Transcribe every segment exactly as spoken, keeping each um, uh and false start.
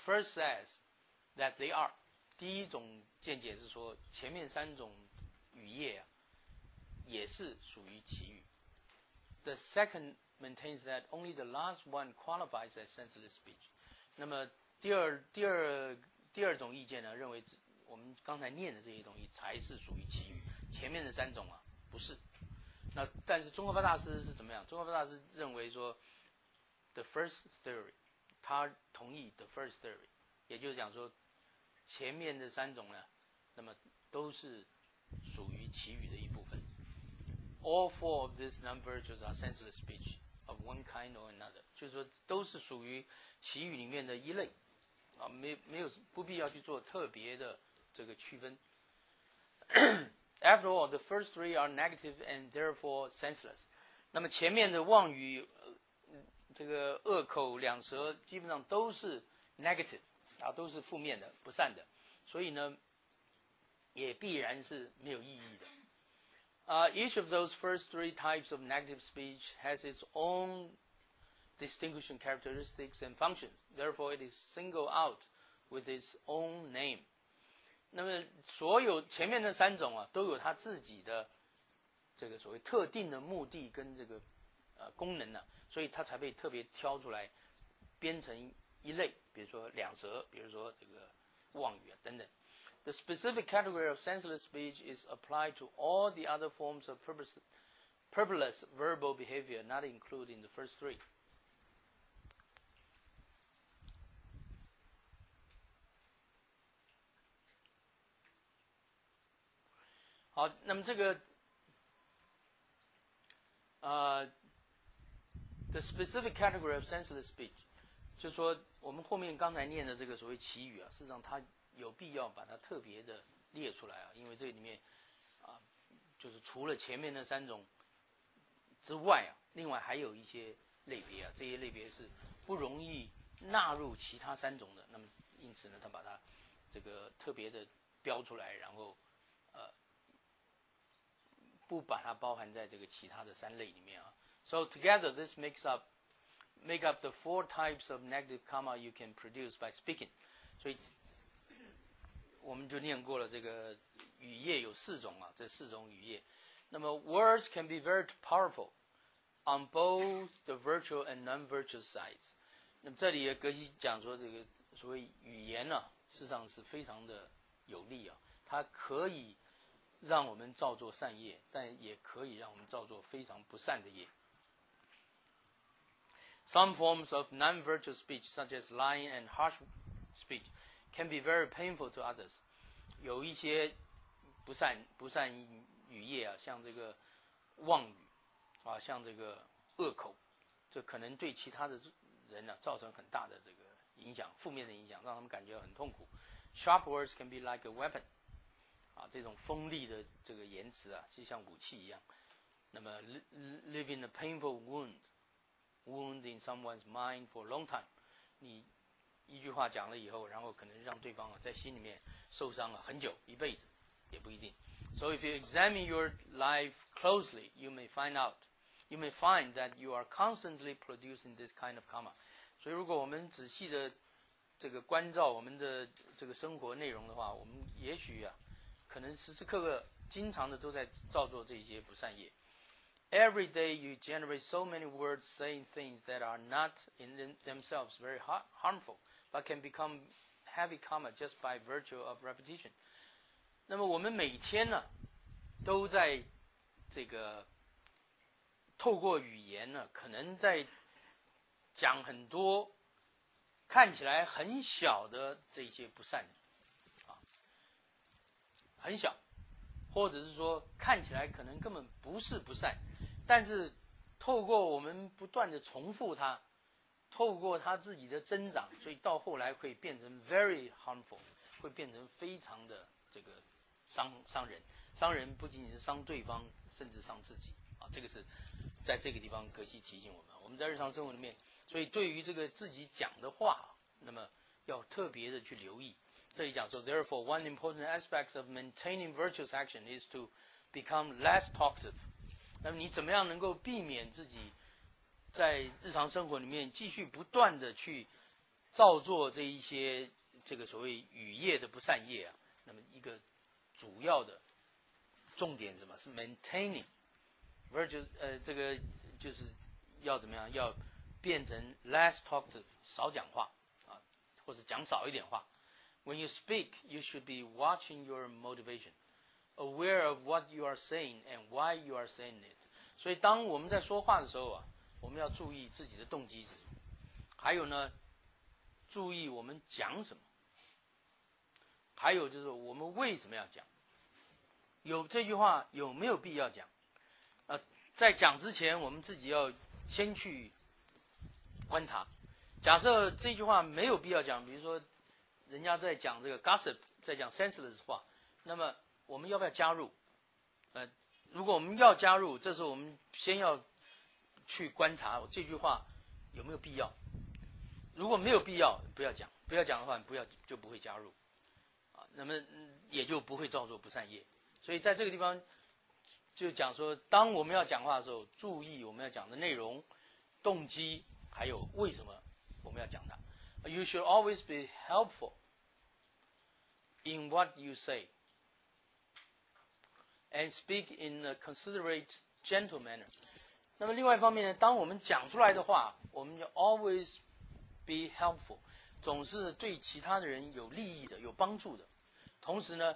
first says that they are。第一种见解是说，前面三种语业啊，也是属于其语。The second maintains that only the last one qualifies as senseless speech。那么第二第二第二种意见呢，认为我们刚才念的这些东西才是属于其语，前面的三种啊不是。那但是宗喀巴大师是怎么样？宗喀巴大师认为说 ，the first theory， 他同意 the first theory， 也就是讲说前面的三种呢，那么都是属于其语的一部分。All four of these non-virtues are senseless speech of one kind or another， 就是说都是属于其语里面的一类啊，没没有不必要去做特别的这个区分。After all, the first three are negative and therefore senseless。那么前面的妄语、这个恶口、两舌，基本上都是 negative 啊，都是负面的、不善的，所以呢，也必然是没有意义的。Uh, each of those first three types of negative speech has its own distinguishing characteristics and functions. Therefore, it is singled out with its own name. 那么所有前面的三种啊，都有它自己的这个所谓特定的目的跟这个呃功能呢、啊，所以它才被特别挑出来编成一类，比如说两舌，比如说这个妄语啊等等。The specific category of senseless speech is applied to all the other forms of purpose, purposeless verbal behavior not included in the first three. 好，那么这个呃 ，the specific category of senseless speech， 就是说我们后面刚才念的这个所谓其语啊，事实上它有必要把它特别的列出来啊，因为这里面啊，就是除了前面那三种之外啊，另外还有一些类别啊，这些类别是不容易纳入其他三种的，那么因此呢，他把它这个特别的标出来，然后呃。不把它包含在这个其他的三类里面啊。So together, this makes up make up the four types of negative karma you can produce by speaking. 所以我们就念过了，这个语业有四种啊，这四种语业。那么 words can be very powerful on both the virtual and non-virtual sides. 那么这里也格西讲说，这个所谓语言呢、啊，事实上是非常的有力啊，它可以让我们造作善业，但也可以让我们造作非常不善的业。Some forms of non-virtual speech, such as lying and harsh speech, can be very painful to others. 有一些不善不善语业啊，像这个妄语啊，像这个恶口，这可能对其他的人呢、啊、造成很大的这个影响，负面的影响，让他们感觉很痛苦。Sharp words can be like a weapon. 啊，这种锋利的这个言辞啊，就像武器一样。那么 ，leaving a painful wound, wound in someone's mind for a long time。你一句话讲了以后，然后可能让对方啊在心里面受伤了很久，一辈子也不一定。So if you examine your life closely, you may find out, you may find that you are constantly producing this kind of karma。所以，如果我们仔细的这个关照我们的这个生活内容的话，我们也许啊。可能时时刻刻、经常的都在造作这些不善业。Every day you generate so many words saying things that are not in themselves very harmful, but can become heavy karma just by virtue of repetition. 那么我们每天呢，都在这个透过语言呢，可能在讲很多看起来很小的这些不善。很小，或者是说看起来可能根本不是不善，但是透过我们不断的重复它，透过它自己的增长，所以到后来会变成 very harmful， 会变成非常的这个伤伤人，伤人不仅仅是伤对方，甚至伤自己啊。这个是在这个地方格西提醒我们，我们在日常生活里面，所以对于这个自己讲的话，那么要特别的去留意。这里讲说 ，therefore one important aspect of maintaining virtuous action is to become less talkative。那么你怎么样能够避免自己在日常生活里面继续不断的去造作这一些这个所谓语业的不善业啊，那么一个主要的重点是什么？是 maintaining virtuous， 呃，这个就是要怎么样？要变成 less talkative， 少讲话啊，或者讲少一点话。When you speak, you should be watching your motivation, aware of what you are saying and why you are saying it. 所以当我们在说话的时候啊，我们要注意自己的动机是什么，还有呢，注意我们讲什么，还有就是我们为什么要讲，有这句话有没有必要讲？呃，在讲之前，我们自己要先去观察。假设这句话没有必要讲，比如说人家在讲这个 gossip， 在讲 senseless 话，那么我们要不要加入？呃，如果我们要加入，这时候我们先要去观察这句话有没有必要。如果没有必要，不要讲；不要讲的话，不要就不会加入啊，那么也就不会造作不善业。所以在这个地方就讲说，当我们要讲话的时候，注意我们要讲的内容、动机，还有为什么我们要讲它。You should always be helpful in what you say and speak in a considerate, gentle manner. 那么另外一方面呢，当我们讲出来的话，我们要 always be helpful， 总是对其他的人有利益的、有帮助的。同时呢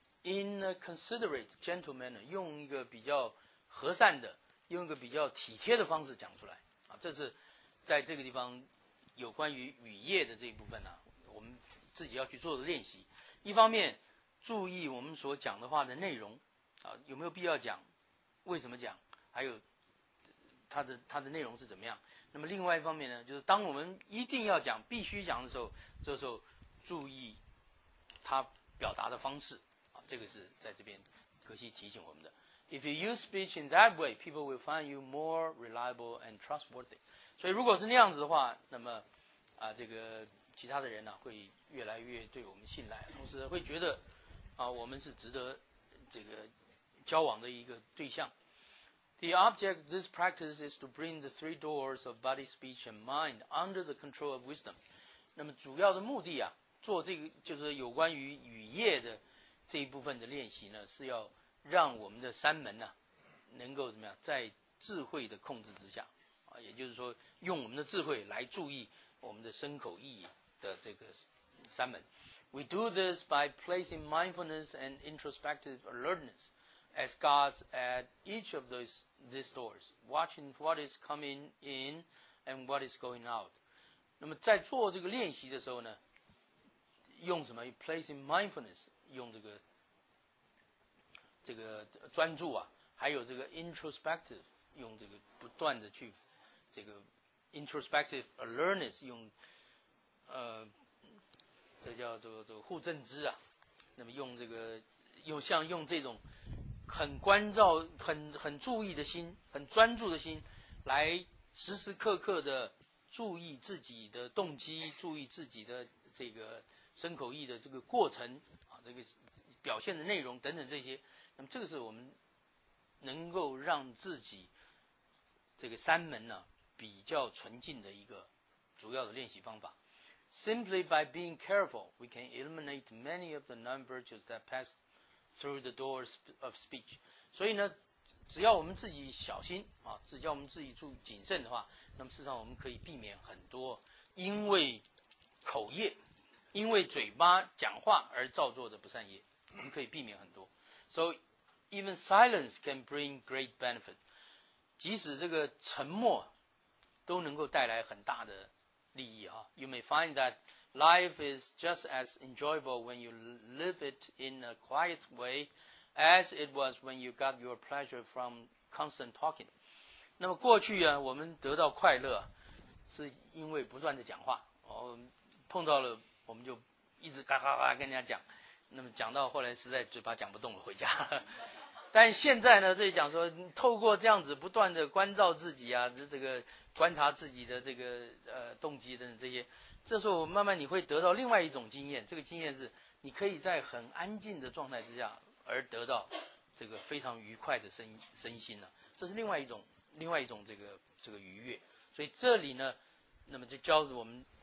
，in a considerate, gentle manner， 用一个比较和善的、用一个比较体贴的方式讲出来啊。这是在这个地方有关于语业的这一部分呢、啊，我们自己要去做的练习。一方面注意我们所讲的话的内容啊，有没有必要讲，为什么讲，还有它的它的内容是怎么样。那么另外一方面呢，就是当我们一定要讲、必须讲的时候，这时候注意他表达的方式啊，这个是在这边可惜提醒我们的。If you use speech in that way, people will find you more reliable and trustworthy. 所以如果是那样子的话，那么啊，这个其他的人呢、啊、会越来越对我们信赖，同时会觉得啊，我们是值得这个交往的一个对象。The object of this practice is to bring the three doors of body, speech, and mind under the control of wisdom. 那么主要的目的啊，做这个就是有关于语业的这一部分的练习呢，是要让我们的三门呢、啊、能够怎么样，在智慧的控制之下啊，也就是说，用我们的智慧来注意我们的身口意的这个三门。We do this by placing mindfulness and introspective alertness as guards at each of those these doors, watching what is coming in and what is going out. 那么在做这个练习的时候呢，用什么 ？placing mindfulness， 用这个这个专注啊，还有这个 introspective， 用这个不断的去这个 introspective alertness， 用呃这叫做这个护正知啊。那么用这个又像用这种很关照、很很注意的心、很专注的心，来时时刻刻的注意自己的动机，注意自己的这个身口意的这个过程啊，这个表现的内容等等这些。那么这个是我们能够让自己这个三门呢、啊、比较纯净的一个主要的练习方法。Simply by being careful, we can eliminate many of the non-virtues that pass through the doors of speech. 所以呢，只要我们自己小心啊，只要我们自己注谨慎的话，那么事实上我们可以避免很多因为口业、因为嘴巴讲话而造作的不善业，我们可以避免很多。So even silence can bring great benefit. 即使这个沉默都能够带来很大的利益啊。You may find that life is just as enjoyable when you live it in a quiet way as it was when you got your pleasure from constant talking. 那么过去啊，我们得到快乐是因为不断的讲话，哦，碰到了我们就一直嘎嘎嘎跟人家讲，那么讲到后来实在嘴巴讲不动了，回家。但现在呢，这里讲说，透过这样子不断的关照自己啊，这个观察自己的这个呃动机等等这些，这时候慢慢你会得到另外一种经验。这个经验是，你可以在很安静的状态之下，而得到这个非常愉快的身身心呢、啊。这是另外一种另外一种这个这个愉悦。所以这里呢，那么就教我们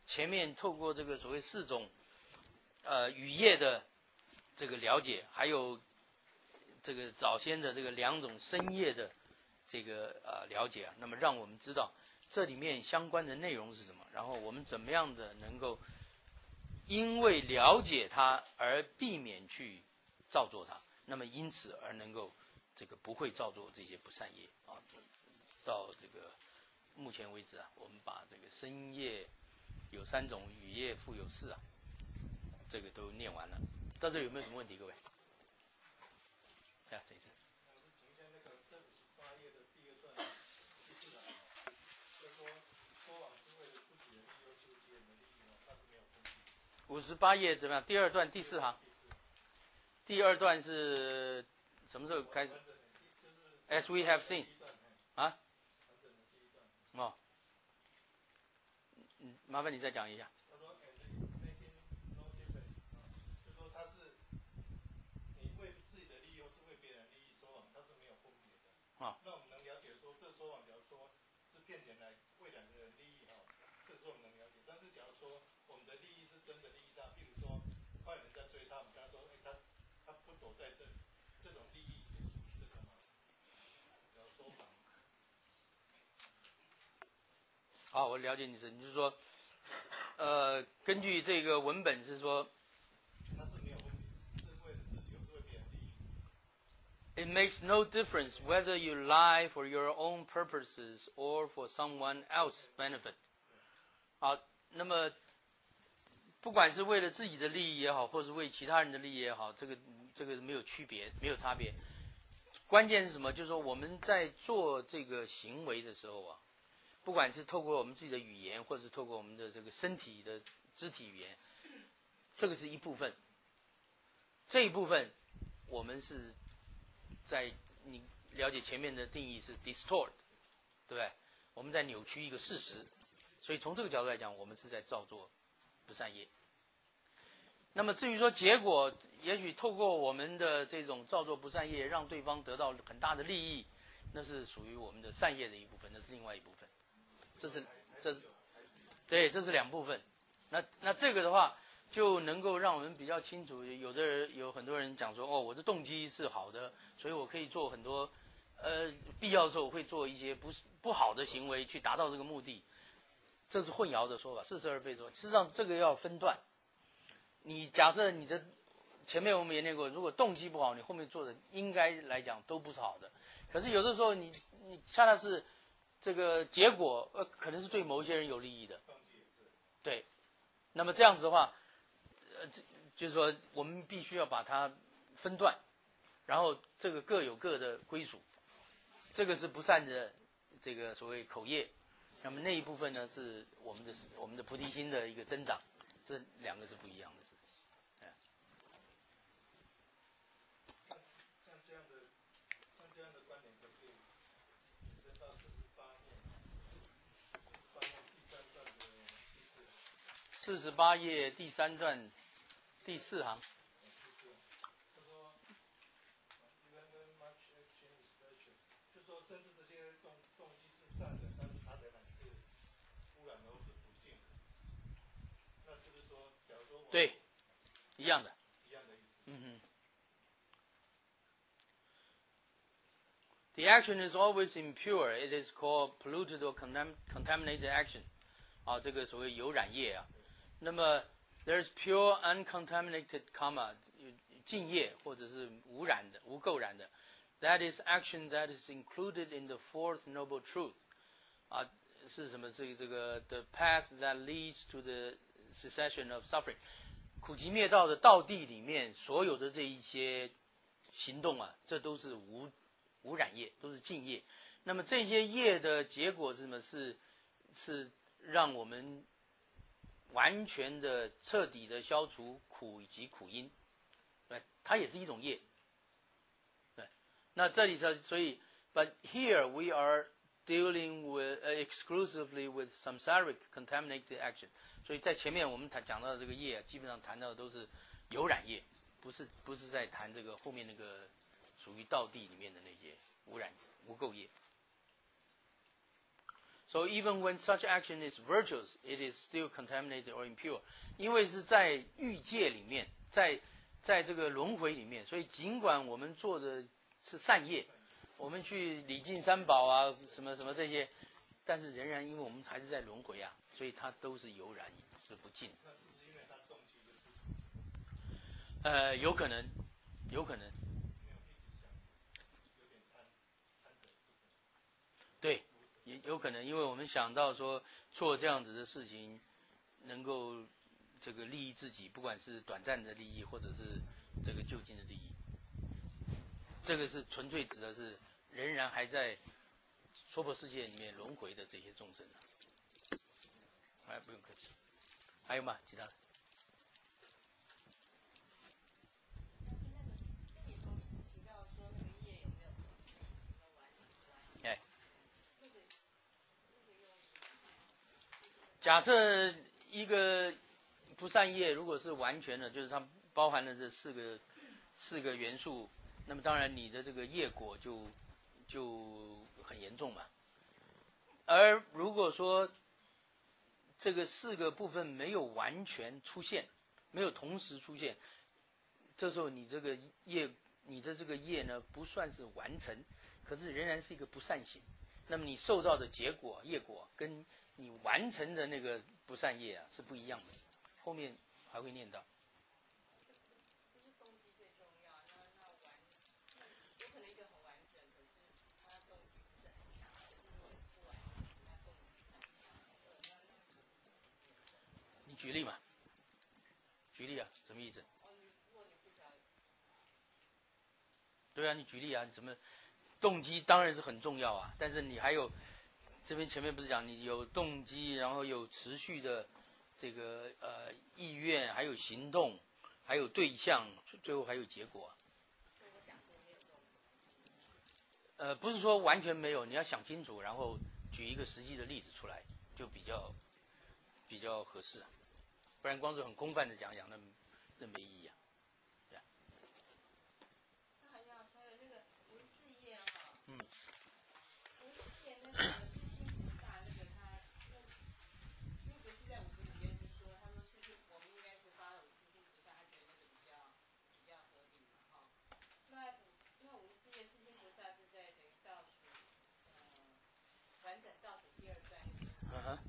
前面透过这个所谓四种呃语业的这个了解，还有这个早先的这个两种声业的这个呃了解啊，那么让我们知道这里面相关的内容是什么，然后我们怎么样的能够因为了解它而避免去造作它，那么因此而能够这个不会造作这些不善业啊。到这个目前为止啊，我们把这个声业有三种，语业复有四啊，这个都念完了。到这有没有什么问题，各位？啊，这一次。五十八页怎么样？第二段第四行。第二段是什么时候开始 ？As we have seen， 啊？哦，嗯，麻烦你再讲一下。 他说 making no difference， 就说他是你为自己的利益或是为别人利益说谎，他是没有分别的。 啊、哦， 那我们能了解说，这说谎，假如说是骗钱来为两个人利益哈，这时候我们能了解。但是假如说我们的利益是真的利益上，比如说坏人在追他，我们跟他说，哎，他他不躲在这里，这种利益也属于这个吗？要说谎。 好，我了解你是，你是说，呃，根据这个文本是说， 他是没有分别，是为了自己，是为别人利益。 It makes no difference whether you lie for your own purposes or for someone else's benefit. 好，那么不管是为了自己的利益也好，或是为其他人的利益也好，这个这个没有区别，没有差别。关键是什么？就是说我们在做这个行为的时候啊，不管是透过我们自己的语言，或者是透过我们的这个身体的肢体语言，这个是一部分。这一部分我们是在你了解前面的定义是 distort， 对不对？我们在扭曲一个事实，所以从这个角度来讲，我们是在造作不善业。那么至于说结果，也许透过我们的这种造作不善业，让对方得到很大的利益，那是属于我们的善业的一部分，那是另外一部分。这是这是对，这是两部分。那那这个的话，就能够让我们比较清楚。有的人有很多人讲说，哦，我的动机是好的，所以我可以做很多，呃，必要的时候我会做一些不不好的行为去达到这个目的。这是混淆的说法，似是而非说。事实上，这个要分段。你假设你的前面我们也念过，如果动机不好，你后面做的应该来讲都不是好的。可是有的时候你你恰恰是这个结果，呃，可能是对某一些人有利益的。对，那么这样子的话，呃，就是说我们必须要把它分段，然后这个各有各的归属。这个是不善的这个所谓口业，那么那一部分呢是我们的我们的菩提心的一个增长，这两个是不一样的。 像这样的，像这样的观点，可不可以延伸到四十八页？四十八页第三段的第四。 四十八页第三段第四行。 他说 ，even much action is virtue， 就说甚至这些动动机是善的，但是它仍然是污染或是不净的。那是不是说，假如说我对，一样的， 一样的意思？ 嗯哼。The action is always impure. It is called polluted or contaminated action. 啊，这个所谓有染业啊。那么 there is pure uncontaminated karma， 净业或者是无染的、无垢染的。That is action that is included in the fourth noble truth. 啊，是什么？这个这个 the path that leads to the cessation of suffering。苦集灭道的道地里面所有的这一些行动啊，这都是无。无染业，都是净业。那么这些业的结果是什么？是是让我们完全的、彻底的消除苦以及苦因，对，它也是一种业。对，那这里是所以 ，but here we are dealing with、uh, exclusively with samsaric contaminated action。所以在前面我们谈讲到的这个业，基本上谈到的都是有染业，不是不是在谈这个后面那个。属于道地里面的那些污染无垢业， So even when such action is virtuous, it is still contaminated or impure. 因为是在欲界里面，在在这个轮回里面，所以尽管我们做的是善业，我们去礼敬三宝啊，什么什么这些，但是仍然因为我们还是在轮回啊，所以它都是油然是不尽。 那是不是因为他动机就不呃，有可能，有可能。 没有一直想，有点贪贪得这个。 对，也有可能，因为我们想到说做这样子的事情，能够这个利益自己，不管是短暂的利益，或者是这个就近的利益，这个是纯粹指的是仍然还在娑婆世界里面轮回的这些众生啊。哎，不用客气。还有吗？其他的？哎，假设一个不善业如果是完全的，就是它包含了这四个四个元素，那么当然你的这个业果就就很严重嘛。而如果说这个四个部分没有完全出现，没有同时出现，这时候你这个业，你的这个业呢不算是完成，可是仍然是一个不善行。那么你受到的结果业果跟你完成的那个不善业啊是不一样的，后面还会念到。你举例嘛？举例啊，什么意思？对啊，你举例啊，什么动机当然是很重要啊，但是你还有这边前面不是讲你有动机，然后有持续的这个呃意愿，还有行动，还有对象，最后还有结果。呃，不是说完全没有，你要想清楚，然后举一个实际的例子出来，就比较比较合适啊。不然光是很空泛的讲讲，那那没意义啊。对啊。嗯。嗯哼。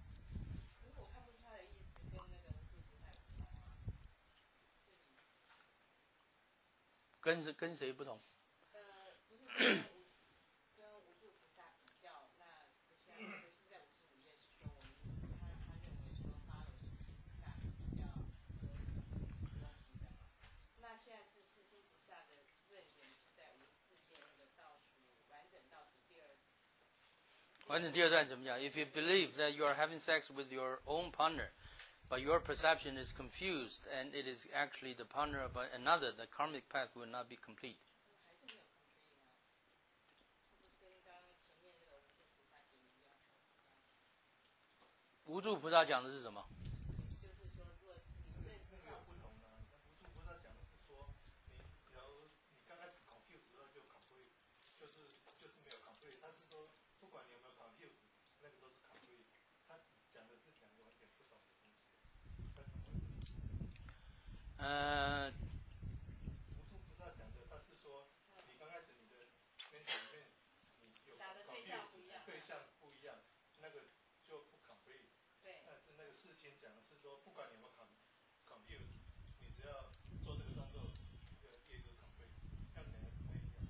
跟谁跟谁不同？呃，不是跟跟无数菩萨比较，那不像不是在五十五页是说我们他他认为说发了世心菩萨比较合逻辑的嘛。那现在是世心菩萨的论点是在五十四页那个倒数完整倒数第二。完整第二段怎么讲 ？If you believe that you are having sex with your own partner, but your perception is confused and it is actually the partner of another, the karmic path will not be complete. 无助菩萨讲的是什么？ 就是说，做你认知到不同啊。无助菩萨讲的是说，你假如你刚开始 confuse 之后就 complete， 就是就是没有 complete。他是说，不管你有没有 confuse， 那个都是 complete。他讲的是两个完全不同的东西。 呃， 无助菩萨讲的，他是说，你刚开始你的 mental 里面，你有 confuse， 对象不一样，那个就不 complete。对。但是那个世亲讲的是说，不管你有没有 confuse， 你只要做这个动作，这个业就 complete。这样两个怎么一样？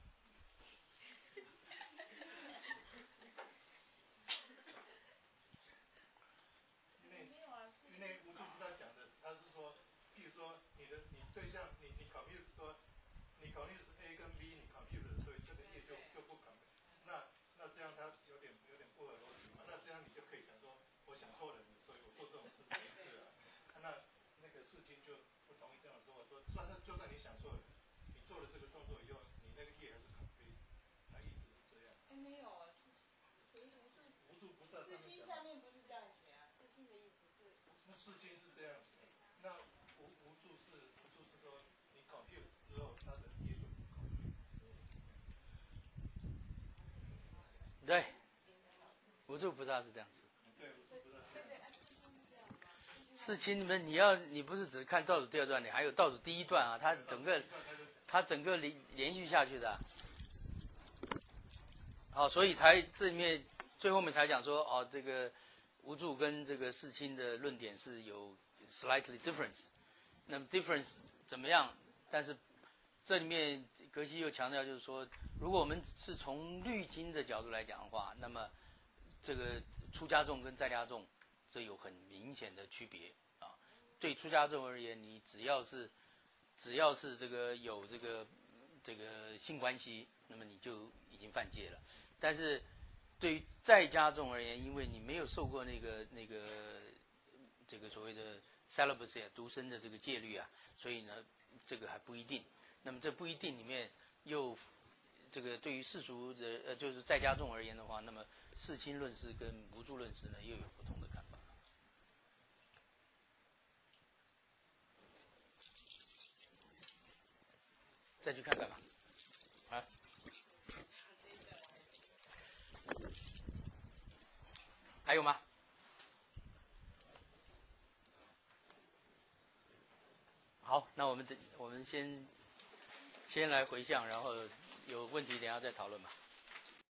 因为因为无助菩萨讲的，他是说，譬如说你的你对象，你你 confuse 说，你 confuse A 跟 B， 你 confuse， 所以这个业就就不 complete。那那这样他有点有点不合逻辑嘛？那这样你就可以想说，我想错人了，所以我做这种事没事了。那那个事情就不同意这样说，我说，算是就算你想错了，你做了这个动作以后，你那个业还是 complete。他意思是这样。哎，没有啊，是无助无助菩萨上面讲。下面不是这样写啊，世亲的意思是。那世亲是这样子的，那无无助是无助是说，你 confuse 之后，他的业就不 complete。 对，无助菩不是他是这样子。 对，不是。 四亲们，你要你不是只看倒数第二段，你还有倒数第一段啊，它整个它整个连连续下去的、啊。好，所以才这里面最后面才讲说，哦，这个无助跟这个世亲的论点是有 slightly difference。那么 difference 怎么样？但是这里面格西又强调，就是说，如果我们是从律经的角度来讲的话，那么这个出家众跟在家众这有很明显的区别啊。对出家众而言，你只要是只要是这个有这个这个性关系，那么你就已经犯戒了。但是对于在家众而言，因为你没有受过那个那个这个所谓的 celibacy 独身的这个戒律啊，所以呢，这个还不一定。那么这不一定里面又这个对于世俗的呃就是在家众而言的话，那么世亲论师跟无助论师呢又有不同的看法。再去看看吧。啊，还有吗？好，那我们这我们先先来回向，然后有问题等一下再讨论吧。